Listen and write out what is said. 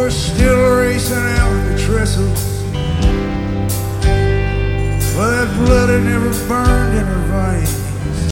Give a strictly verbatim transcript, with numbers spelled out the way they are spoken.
was still racing out the trestles, but that blood had never burned in her veins.